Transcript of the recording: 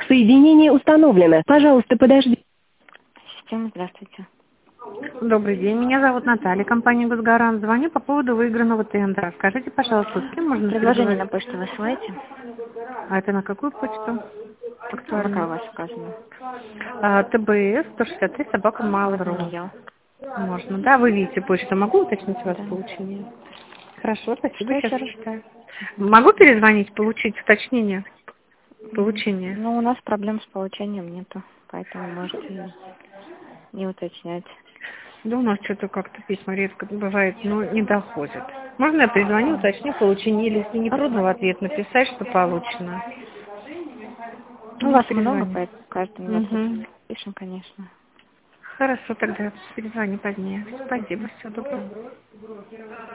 Соединение установлено. Пожалуйста, подожди. Система, здравствуйте. Добрый день, меня зовут Наталья, компания «Госгарант». Звоню по поводу выигранного тендера. Скажите, пожалуйста, с кем можно Предложение на переговорить? почту высылаете? А это на какую почту? Какая у Актуально. вас указана? ТБС 163 собака Вот на Mail.ru. нее. Можно, да? Вы видите почту. Могу уточнить у вас Да. получение? Хорошо, спасибо, Что сейчас еще раз? читаю. Могу перезвонить, получить уточнение? Получение. Ну, у нас проблем с получением нету, поэтому можете не уточнять. Да у нас что-то как-то письма редко бывает, но не доходит. Можно я перезвоню, уточню получение, или если не трудно в ответ написать, что получено? Ну, у вас много, Перезвоню. поэтому каждому в ответ Угу. пишем, конечно. Хорошо, тогда перезвоню позднее. Спасибо, всего доброго.